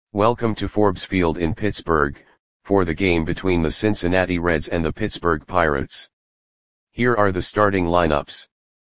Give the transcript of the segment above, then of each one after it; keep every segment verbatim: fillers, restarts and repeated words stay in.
Welcome to Forbes Field in Pittsburgh, for the game between the Cincinnati Reds and the Pittsburgh Pirates. Here are the starting lineups.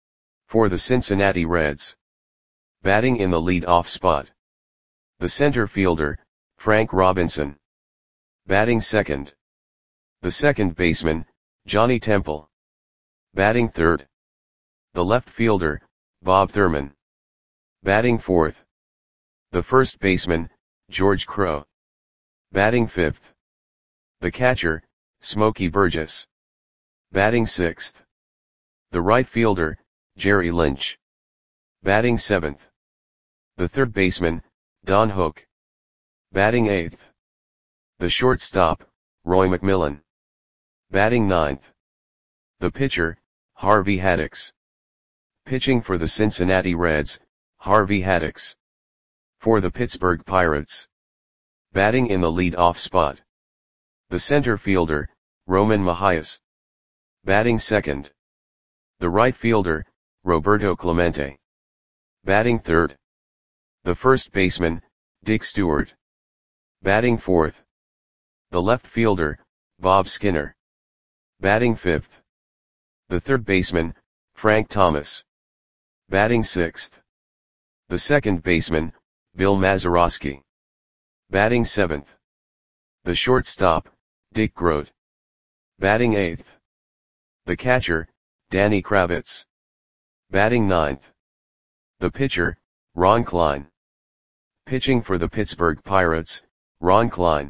For the Cincinnati Reds. Batting in the lead-off spot. The center fielder, Frank Robinson. Batting second. The second baseman, Johnny Temple. Batting third. The left fielder, Bob Thurman. Batting fourth. The first baseman, George Crowe. Batting fifth. The catcher, Smokey Burgess. Batting sixth. The right fielder, Jerry Lynch. Batting seventh. The third baseman, Don Hook. Batting eighth. The shortstop, Roy McMillan. Batting ninth. The pitcher, Harvey Haddix. Pitching for the Cincinnati Reds, Harvey Haddix. For the Pittsburgh Pirates. Batting in the lead-off spot. The center fielder, Roman Mahias. Batting second. The right fielder, Roberto Clemente. Batting third. The first baseman, Dick Stewart. Batting fourth. The left fielder, Bob Skinner. Batting fifth. The third baseman, Frank Thomas. Batting sixth. The second baseman, Bill Mazeroski. Batting seventh. The shortstop, Dick Groat. Batting eighth. The catcher, Danny Kravitz. Batting ninth. The pitcher, Ron Klein. Pitching for the Pittsburgh Pirates, Ron Klein.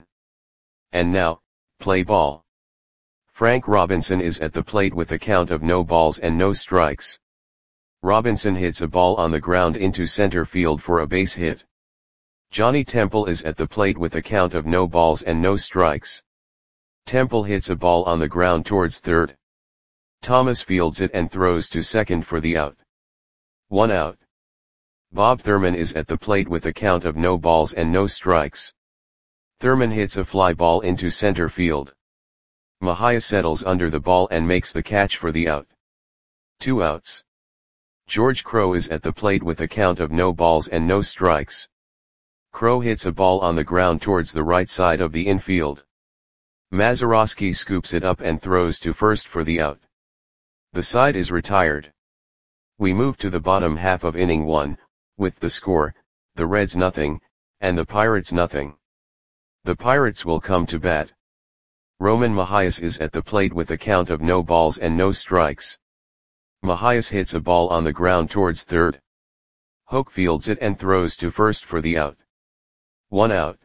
And now, play ball. Frank Robinson is at the plate with a count of no balls and no strikes. Robinson hits a ball on the ground into center field for a base hit. Johnny Temple is at the plate with a count of no balls and no strikes. Temple hits a ball on the ground towards third. Thomas fields it and throws to second for the out. One out. Bob Thurman is at the plate with a count of no balls and no strikes. Thurman hits a fly ball into center field. Mahia settles under the ball and makes the catch for the out. Two outs. George Crowe is at the plate with a count of no balls and no strikes. Crowe hits a ball on the ground towards the right side of the infield. Mazeroski scoops it up and throws to first for the out. The side is retired. We move to the bottom half of inning one, with the score, the Reds nothing, and the Pirates nothing. The Pirates will come to bat. Roman Mahias is at the plate with a count of no balls and no strikes. Mahias hits a ball on the ground towards third. Hook fields it and throws to first for the out. One out.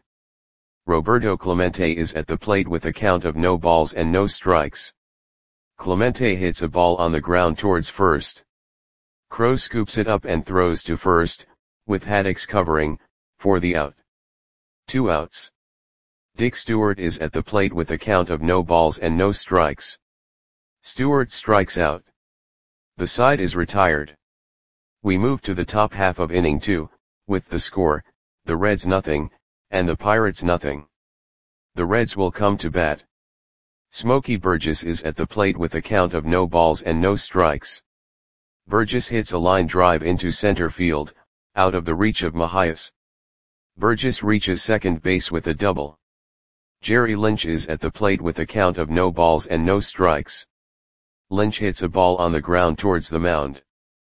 Roberto Clemente is at the plate with a count of no balls and no strikes. Clemente hits a ball on the ground towards first. Crowe scoops it up and throws to first, with Haddix covering, for the out. Two outs. Dick Stewart is at the plate with a count of no balls and no strikes. Stewart strikes out. The side is retired. We move to the top half of inning two, with the score, the Reds nothing, and the Pirates nothing. The Reds will come to bat. Smokey Burgess is at the plate with a count of no balls and no strikes. Burgess hits a line drive into center field, out of the reach of Mahias. Burgess reaches second base with a double. Jerry Lynch is at the plate with a count of no balls and no strikes. Lynch hits a ball on the ground towards the mound.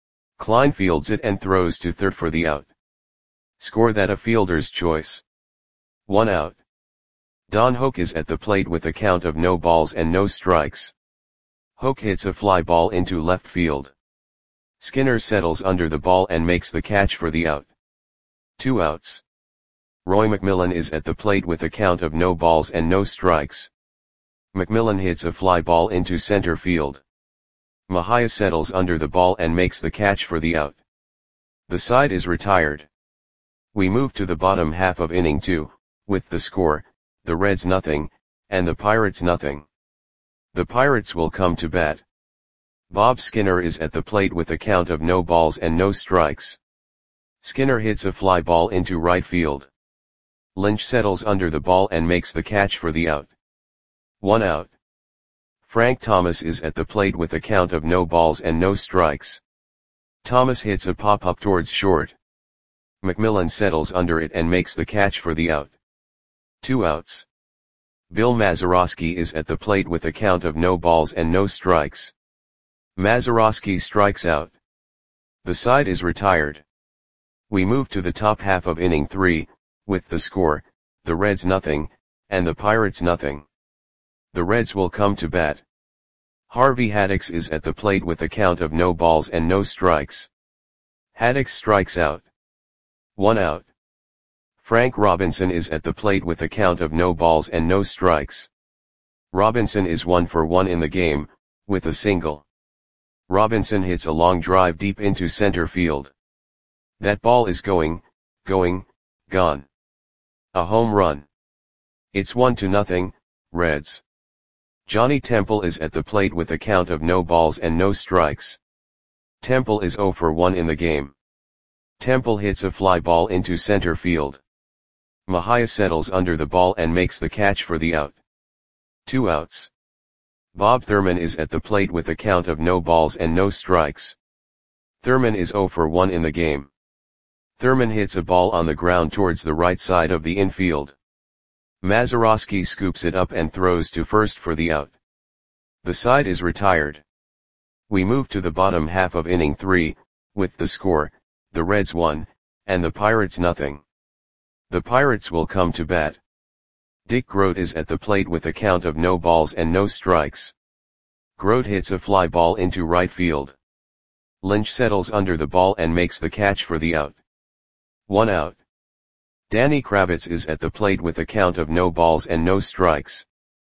Klein fields it and throws to third for the out. Score that a fielder's choice. One out. Don Hook is at the plate with a count of no balls and no strikes. Hook hits a fly ball into left field. Skinner settles under the ball and makes the catch for the out. Two outs. Roy McMillan is at the plate with a count of no balls and no strikes. McMillan hits a fly ball into center field. Mahia settles under the ball and makes the catch for the out. The side is retired. We move to the bottom half of inning two, with the score, the Reds nothing, and the Pirates nothing. The Pirates will come to bat. Bob Skinner is at the plate with a count of no balls and no strikes. Skinner hits a fly ball into right field. Lynch settles under the ball and makes the catch for the out. One out. Frank Thomas is at the plate with a count of no balls and no strikes. Thomas hits a pop-up towards short. McMillan settles under it and makes the catch for the out. Two outs. Bill Mazeroski is at the plate with a count of no balls and no strikes. Mazeroski strikes out. The side is retired. We move to the top half of inning three, with the score, the Reds nothing, and the Pirates nothing. The Reds will come to bat. Harvey Haddix is at the plate with a count of no balls and no strikes. Haddix strikes out. One out. Frank Robinson is at the plate with a count of no balls and no strikes. Robinson is one for one in the game, with a single. Robinson hits a long drive deep into center field. That ball is going, going, gone. A home run. It's one to nothing, Reds. Johnny Temple is at the plate with a count of no balls and no strikes. Temple is zero for one in the game. Temple hits a fly ball into center field. Mejia settles under the ball and makes the catch for the out. Two outs. Bob Thurman is at the plate with a count of no balls and no strikes. Thurman is zero for one in the game. Thurman hits a ball on the ground towards the right side of the infield. Mazeroski scoops it up and throws to first for the out. The side is retired. We move to the bottom half of inning three, with the score, the Reds one, and the Pirates nothing. The Pirates will come to bat. Dick Groat is at the plate with a count of no balls and no strikes. Groat hits a fly ball into right field. Lynch settles under the ball and makes the catch for the out. One out. Danny Kravitz is at the plate with a count of no balls and no strikes.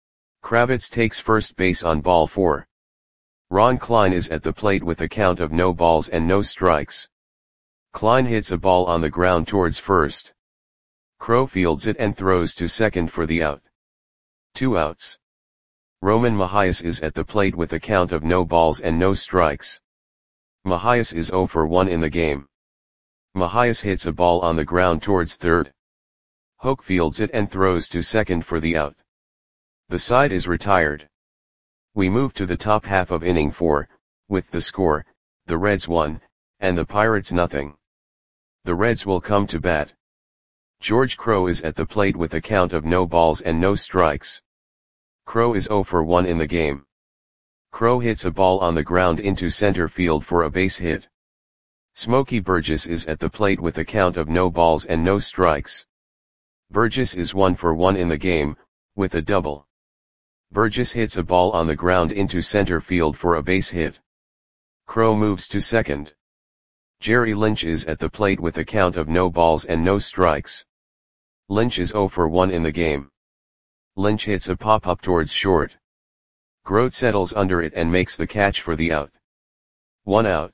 Kravitz takes first base on ball four. Ron Klein is at the plate with a count of no balls and no strikes. Klein hits a ball on the ground towards first. Crow fields it and throws to second for the out. Two outs. Roman Mejias is at the plate with a count of no balls and no strikes. Mejias is zero for one in the game. Mejias hits a ball on the ground towards third. Hoke fields it and throws to second for the out. The side is retired. We move to the top half of inning four, with the score, the Reds one, and the Pirates nothing. The Reds will come to bat. George Crowe is at the plate with a count of no balls and no strikes. Crowe is zero for one in the game. Crowe hits a ball on the ground into center field for a base hit. Smokey Burgess is at the plate with a count of no balls and no strikes. Burgess is one for one in the game, with a double. Burgess hits a ball on the ground into center field for a base hit. Crowe moves to second. Jerry Lynch is at the plate with a count of no balls and no strikes. Lynch is zero for one in the game. Lynch hits a pop-up towards short. Groat settles under it and makes the catch for the out. One out.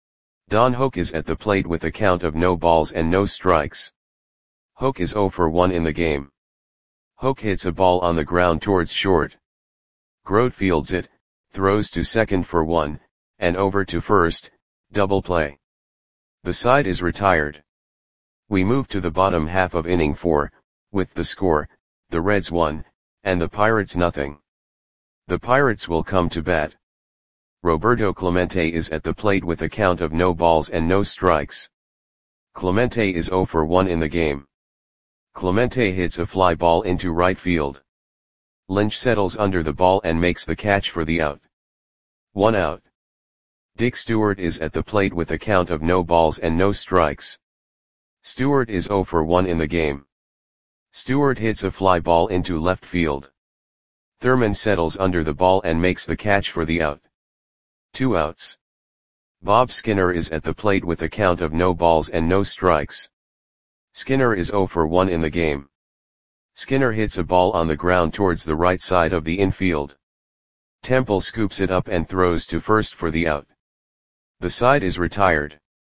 Don Hoke is at the plate with a count of no balls and no strikes. Hoke is zero for one in the game. Hoke hits a ball on the ground towards short. Groat fields it, throws to second for one, and over to first, double play. The side is retired. We move to the bottom half of inning four, with the score, the Reds one, and the Pirates nothing. The Pirates will come to bat. Roberto Clemente is at the plate with a count of no balls and no strikes. Clemente is zero for one in the game. Clemente hits a fly ball into right field. Lynch settles under the ball and makes the catch for the out. One out. Dick Stewart is at the plate with a count of no balls and no strikes. Stewart is zero for one in the game. Stewart hits a fly ball into left field. Thurman settles under the ball and makes the catch for the out. Two outs. Bob Skinner is at the plate with a count of no balls and no strikes. Skinner is zero for one in the game. Skinner hits a ball on the ground towards the right side of the infield. Temple scoops it up and throws to first for the out. The side is retired.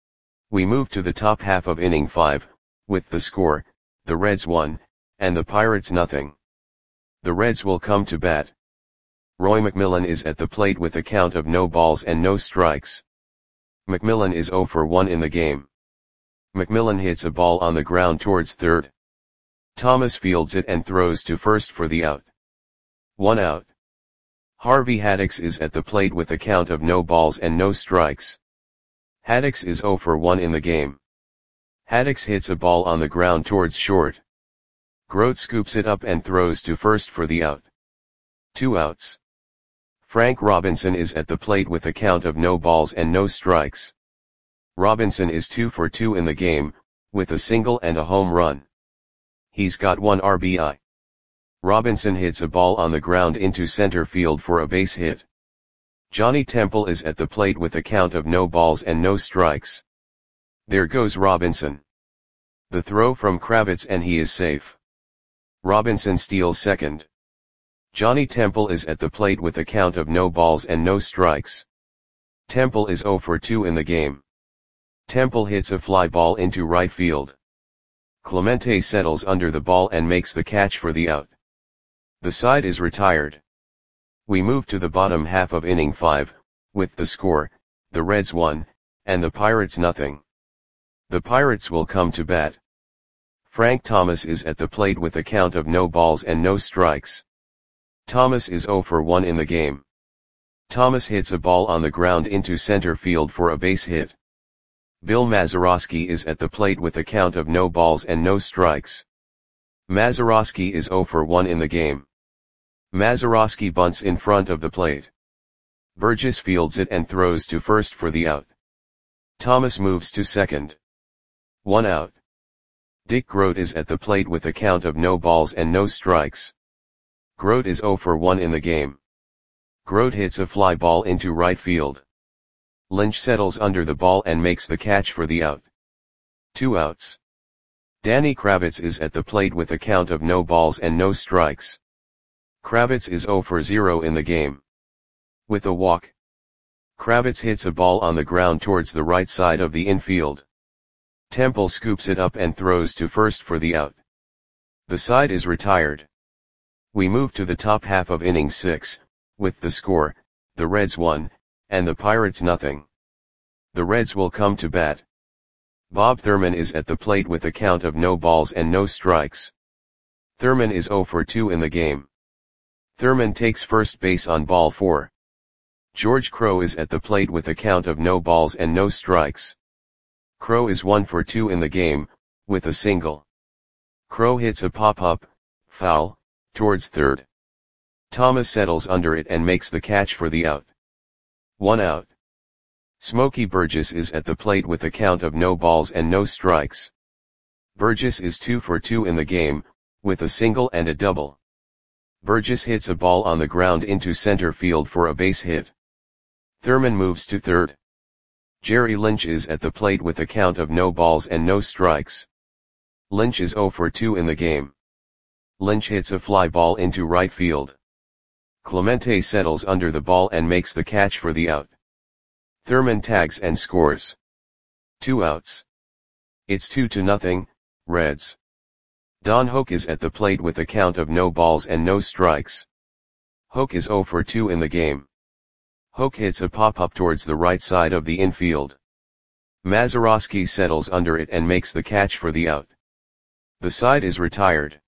We move to the top half of inning five, with the score, the Reds one, and the Pirates nothing. The Reds will come to bat. Roy McMillan is at the plate with a count of no balls and no strikes. McMillan is zero for one in the game. McMillan hits a ball on the ground towards third. Thomas fields it and throws to first for the out. One out. Harvey Haddix is at the plate with a count of no balls and no strikes. Haddix is zero for one in the game. Haddix hits a ball on the ground towards short. Grote scoops it up and throws to first for the out. Two outs. Frank Robinson is at the plate with a count of no balls and no strikes. Robinson is two for two in the game, with a single and a home run. He's got one R B I. Robinson hits a ball on the ground into center field for a base hit. Johnny Temple is at the plate with a count of no balls and no strikes. There goes Robinson. The throw from Kravitz and he is safe. Robinson steals second. Johnny Temple is at the plate with a count of no balls and no strikes. Temple is zero for two in the game. Temple hits a fly ball into right field. Clemente settles under the ball and makes the catch for the out. The side is retired. We move to the bottom half of inning five, with the score, the Reds one, and the Pirates nothing. The Pirates will come to bat. Frank Thomas is at the plate with a count of no balls and no strikes. Thomas is zero for one in the game. Thomas hits a ball on the ground into center field for a base hit. Bill Mazeroski is at the plate with a count of no balls and no strikes. Mazeroski is zero for one in the game. Mazeroski bunts in front of the plate. Burgess fields it and throws to first for the out. Thomas moves to second. One out. Dick Grote is at the plate with a count of no balls and no strikes. Grote is zero for one in the game. Grote hits a fly ball into right field. Lynch settles under the ball and makes the catch for the out. Two outs. Danny Kravitz is at the plate with a count of no balls and no strikes. Kravitz is zero for zero in the game. With a walk. Kravitz hits a ball on the ground towards the right side of the infield. Temple scoops it up and throws to first for the out. The side is retired. We move to the top half of inning six, with the score, the Reds one, and the Pirates nothing. The Reds will come to bat. Bob Thurman is at the plate with a count of no balls and no strikes. Thurman is zero for two in the game. Thurman takes first base on ball four. George Crowe is at the plate with a count of no balls and no strikes. Crowe is one for two in the game, with a single. Crowe hits a pop-up, foul, towards third. Thomas settles under it and makes the catch for the out. One out. Smokey Burgess is at the plate with a count of no balls and no strikes. Burgess is two for two in the game, with a single and a double. Burgess hits a ball on the ground into center field for a base hit. Thurman moves to third. Jerry Lynch is at the plate with a count of no balls and no strikes. Lynch is zero for two in the game. Lynch hits a fly ball into right field. Clemente settles under the ball and makes the catch for the out. Thurman tags and scores. Two outs. It's two to nothing, Reds. Don Hoke is at the plate with a count of no balls and no strikes. Hoke is zero for two in the game. Hoke hits a pop-up towards the right side of the infield. Mazeroski settles under it and makes the catch for the out. The side is retired.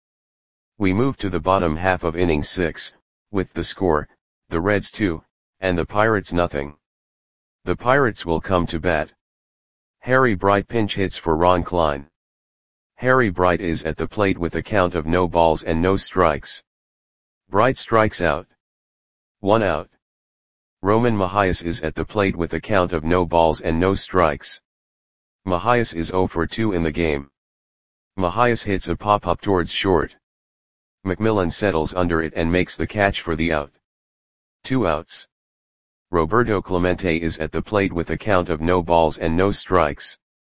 We move to the bottom half of inning six, with the score, the Reds two, and the Pirates nothing. The Pirates will come to bat. Harry Bright pinch hits for Ron Klein. Harry Bright is at the plate with a count of no balls and no strikes. Bright strikes out. One out. Roman Mahias is at the plate with a count of no balls and no strikes. Mahias is zero for two in the game. Mahias hits a pop-up towards short. McMillan settles under it and makes the catch for the out. Two outs. Roberto Clemente is at the plate with a count of no balls and no strikes.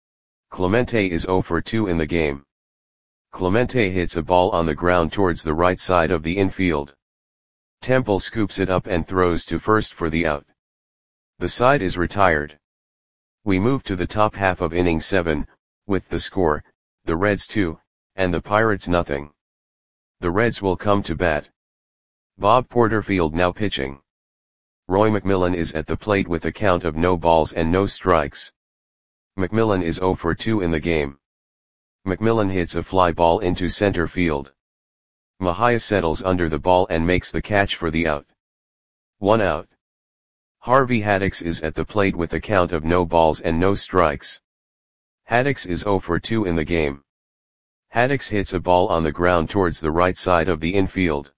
Clemente is zero for two in the game. Clemente hits a ball on the ground towards the right side of the infield. Temple scoops it up and throws to first for the out. The side is retired. We move to the top half of inning seven, with the score, the Reds two, and the Pirates nothing. The Reds will come to bat. Bob Porterfield now pitching. Roy McMillan is at the plate with a count of no balls and no strikes. McMillan is zero for two in the game. McMillan hits a fly ball into center field. Mahias settles under the ball and makes the catch for the out. One out. Harvey Haddix is at the plate with a count of no balls and no strikes. Haddix is zero for two in the game. Haddix hits a ball on the ground towards the right side of the infield.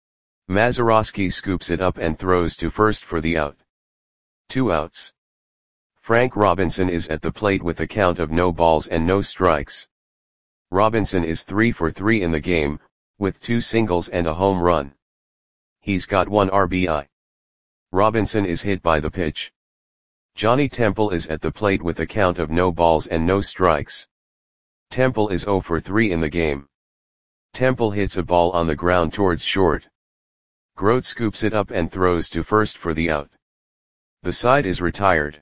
Mazeroski scoops it up and throws to first for the out. Two outs. Frank Robinson is at the plate with a count of no balls and no strikes. Robinson is three for three in the game, with two singles and a home run. He's got one R B I. Robinson is hit by the pitch. Johnny Temple is at the plate with a count of no balls and no strikes. Temple is zero for three in the game. Temple hits a ball on the ground towards short. Grote scoops it up and throws to first for the out. The side is retired.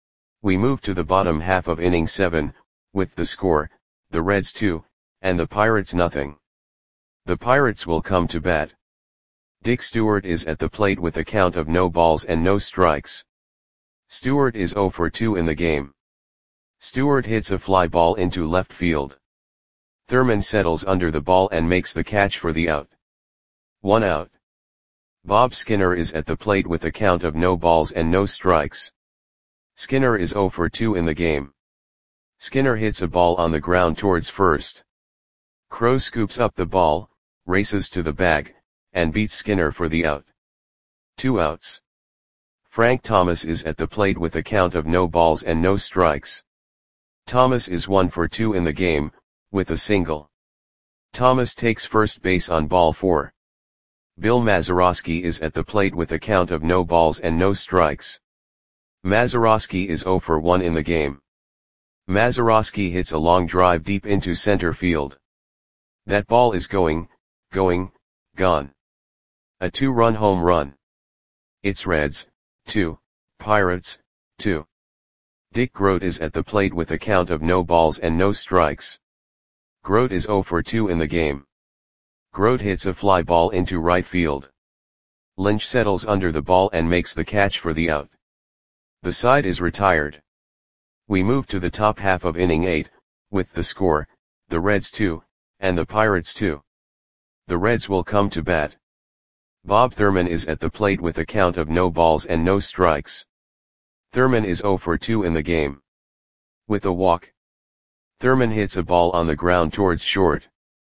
We move to the bottom half of inning seven, with the score, the Reds two, and the Pirates nothing. The Pirates will come to bat. Dick Stewart is at the plate with a count of no balls and no strikes. Stewart is zero for two in the game. Stewart hits a fly ball into left field. Thurman settles under the ball and makes the catch for the out. One out. Bob Skinner is at the plate with a count of no balls and no strikes. Skinner is zero for two in the game. Skinner hits a ball on the ground towards first. Crowe scoops up the ball, races to the bag, and beats Skinner for the out. Two outs. Frank Thomas is at the plate with a count of no balls and no strikes. Thomas is one for two in the game, with a single. Thomas takes first base on ball four. Bill Mazeroski is at the plate with a count of no balls and no strikes. Mazeroski is zero for one in the game. Mazeroski hits a long drive deep into center field. That ball is going, going, gone. A two-run home run. It's Reds, two, Pirates, two. Dick Grote is at the plate with a count of no balls and no strikes. Grote is zero for two in the game. Grote hits a fly ball into right field. Lynch settles under the ball and makes the catch for the out. The side is retired. We move to the top half of inning eight, with the score, the Reds two, and the Pirates two. The Reds will come to bat. Bob Thurman is at the plate with a count of no balls and no strikes. Thurman is zero for two in the game. With a walk. Thurman hits a ball on the ground towards short.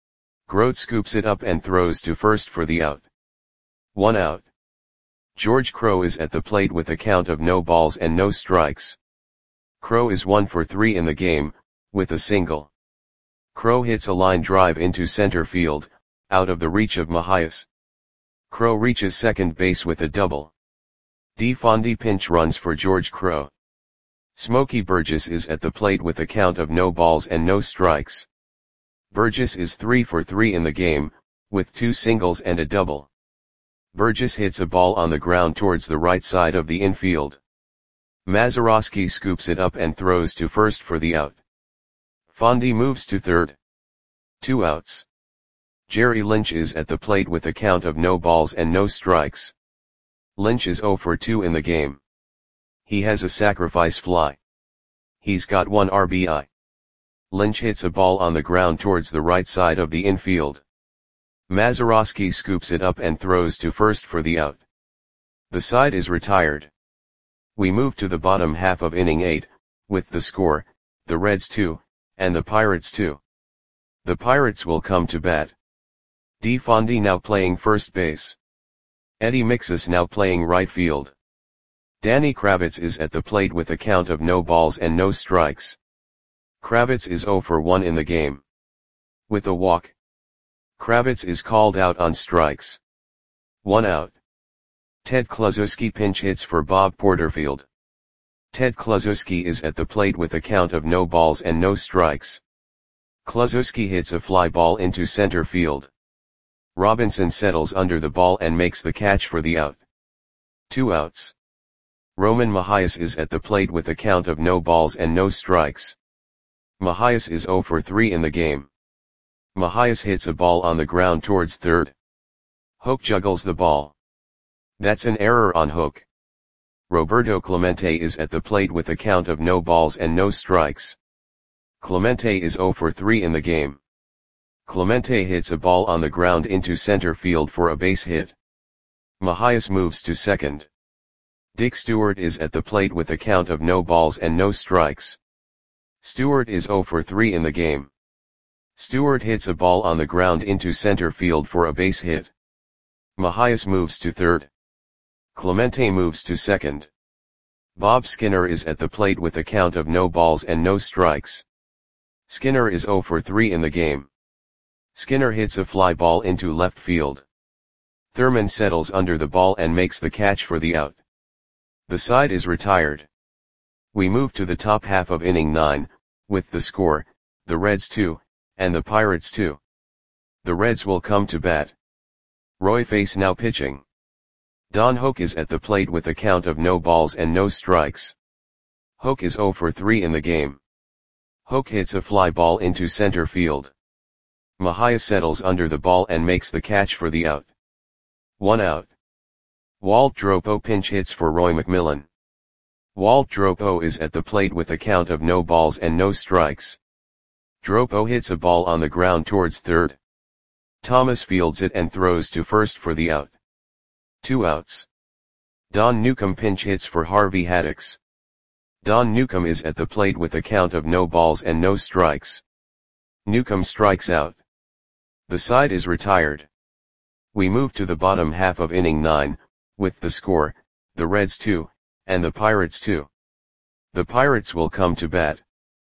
Grote scoops it up and throws to first for the out. One out. George Crowe is at the plate with a count of no balls and no strikes. Crowe is one for three in the game, with a single. Crowe hits a line drive into center field, out of the reach of Mahias. Crowe reaches second base with a double. DeFondy pinch runs for George Crowe. Smokey Burgess is at the plate with a count of no balls and no strikes. Burgess is three for three in the game, with two singles and a double. Burgess hits a ball on the ground towards the right side of the infield. Mazeroski scoops it up and throws to first for the out. Fondy moves to third. Two outs. Jerry Lynch is at the plate with a count of no balls and no strikes. Lynch is zero for two in the game. He has a sacrifice fly. He's got one R B I. Lynch hits a ball on the ground towards the right side of the infield. Mazeroski scoops it up and throws to first for the out. The side is retired. We move to the bottom half of inning eight, with the score, the Reds two, and the Pirates two. The Pirates will come to bat. DeFondy now playing first base. Eddie Mixus now playing right field. Danny Kravitz is at the plate with a count of no balls and no strikes. Kravitz is zero for one in the game. With a walk. Kravitz is called out on strikes. One out. Ted Kluszewski pinch hits for Bob Porterfield. Ted Kluszewski is at the plate with a count of no balls and no strikes. Kluszewski hits a fly ball into center field. Robinson settles under the ball and makes the catch for the out. Two outs. Roman Mahias is at the plate with a count of no balls and no strikes. Mahias is zero for three in the game. Mahias hits a ball on the ground towards third. Hook juggles the ball. That's an error on Hook. Roberto Clemente is at the plate with a count of no balls and no strikes. Clemente is zero for three in the game. Clemente hits a ball on the ground into center field for a base hit. Mahias moves to second. Dick Stewart is at the plate with a count of no balls and no strikes. Stewart is zero for three in the game. Stewart hits a ball on the ground into center field for a base hit. Mahias moves to third. Clemente moves to second. Bob Skinner is at the plate with a count of no balls and no strikes. Skinner is zero for three in the game. Skinner hits a fly ball into left field. Thurman settles under the ball and makes the catch for the out. The side is retired. We move to the top half of inning nine, with the score, the Reds two, and the Pirates two. The Reds will come to bat. Roy Face now pitching. Don Hoak is at the plate with a count of no balls and no strikes. Hoak is zero for three in the game. Hoak hits a fly ball into center field. Mahias settles under the ball and makes the catch for the out. One out. Walt Dropo pinch hits for Roy McMillan. Walt Dropo is at the plate with a count of no balls and no strikes. Dropo hits a ball on the ground towards third. Thomas fields it and throws to first for the out. Two outs. Don Newcomb pinch hits for Harvey Haddix. Don Newcomb is at the plate with a count of no balls and no strikes. Newcomb strikes out. The side is retired. We move to the bottom half of inning nine, with the score, the Reds two, and the Pirates two. The Pirates will come to bat.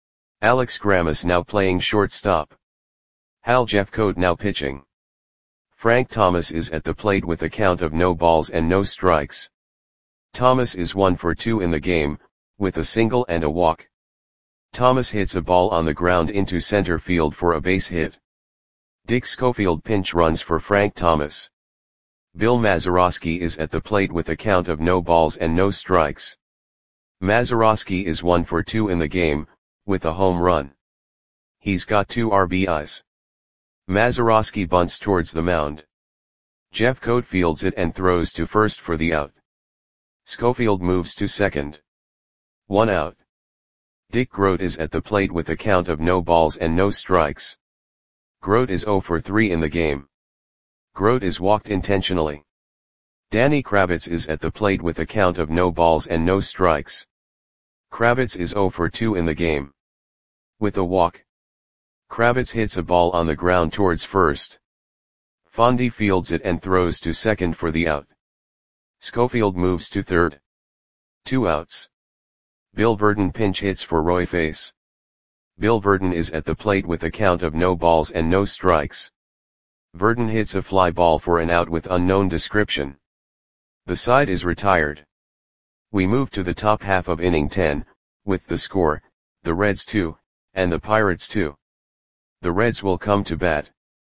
Alex Grammas now playing shortstop. Hal Jeffcoat now pitching. Frank Thomas is at the plate with a count of no balls and no strikes. Thomas is one for two in the game, with a single and a walk. Thomas hits a ball on the ground into center field for a base hit. Dick Schofield pinch runs for Frank Thomas. Bill Mazeroski is at the plate with a count of no balls and no strikes. Mazeroski is one for two in the game, with a home run. He's got two R B Is. Mazeroski bunts towards the mound. Jeffcoat fields it and throws to first for the out. Schofield moves to second. One out. Dick Grote is at the plate with a count of no balls and no strikes. Grote is zero for three in the game. Grote is walked intentionally. Danny Kravitz is at the plate with a count of no balls and no strikes. Kravitz is zero for two in the game. With a walk. Kravitz hits a ball on the ground towards first. Fondy fields it and throws to second for the out. Schofield moves to third. Two outs. Bill Verdon pinch hits for Roy Face. Bill Verdon is at the plate with a count of no balls and no strikes. Verdon hits a fly ball for an out with unknown description. The side is retired. We move to the top half of inning ten, with the score, the Reds two, and the Pirates two. The Reds will come to bat.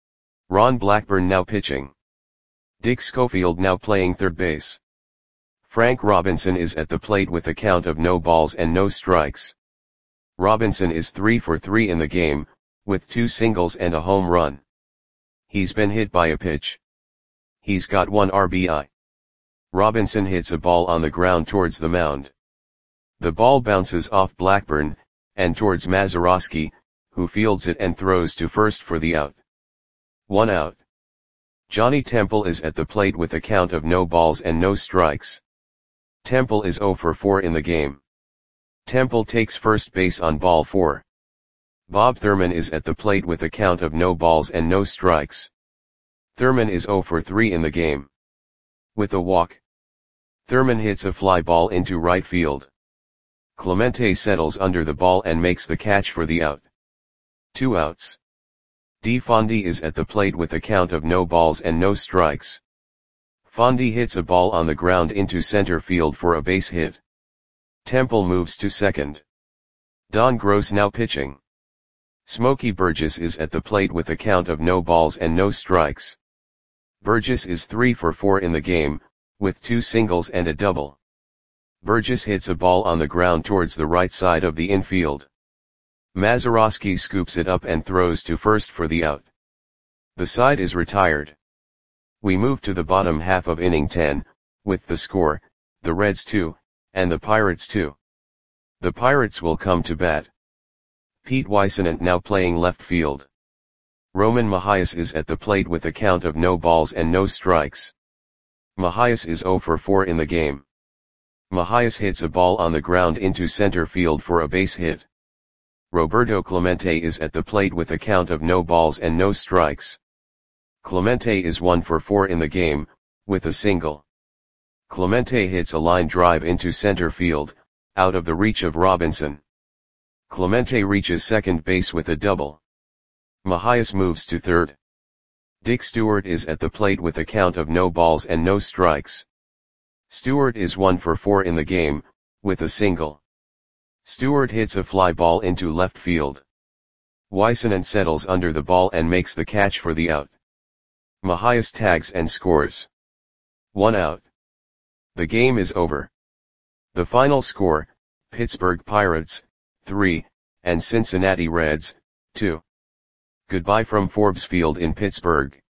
Ron Blackburn now pitching. Dick Schofield now playing third base. Frank Robinson is at the plate with a count of no balls and no strikes. Robinson is three for three in the game, with two singles and a home run. He's been hit by a pitch. He's got one R B I. Robinson hits a ball on the ground towards the mound. The ball bounces off Blackburn, and towards Mazeroski, who fields it and throws to first for the out. One out. Johnny Temple is at the plate with a count of no balls and no strikes. Temple is zero for four in the game. Temple takes first base on ball four. Bob Thurman is at the plate with a count of no balls and no strikes. Thurman is zero for three in the game. With a walk. Thurman hits a fly ball into right field. Clemente settles under the ball and makes the catch for the out. Two outs. D. Fondy is at the plate with a count of no balls and no strikes. Fondy hits a ball on the ground into center field for a base hit. Temple moves to second. Don Gross now pitching. Smokey Burgess is at the plate with a count of no balls and no strikes. Burgess is three for four in the game, with two singles and a double. Burgess hits a ball on the ground towards the right side of the infield. Mazeroski scoops it up and throws to first for the out. The side is retired. We move to the bottom half of inning ten, with the score, the Reds two, and the Pirates two. The Pirates will come to bat. Pete Weissenant now playing left field. Roman Mahias is at the plate with a count of no balls and no strikes. Mahias is zero for four in the game. Mahias hits a ball on the ground into center field for a base hit. Roberto Clemente is at the plate with a count of no balls and no strikes. Clemente is one for four in the game, with a single. Clemente hits a line drive into center field, out of the reach of Robinson. Clemente reaches second base with a double. Mahias moves to third. Dick Stewart is at the plate with a count of no balls and no strikes. Stewart is one for four in the game, with a single. Stewart hits a fly ball into left field. Weissanen settles under the ball and makes the catch for the out. Mahias tags and scores. One out. The game is over. The final score, Pittsburgh Pirates, three, and Cincinnati Reds, two. Goodbye from Forbes Field in Pittsburgh.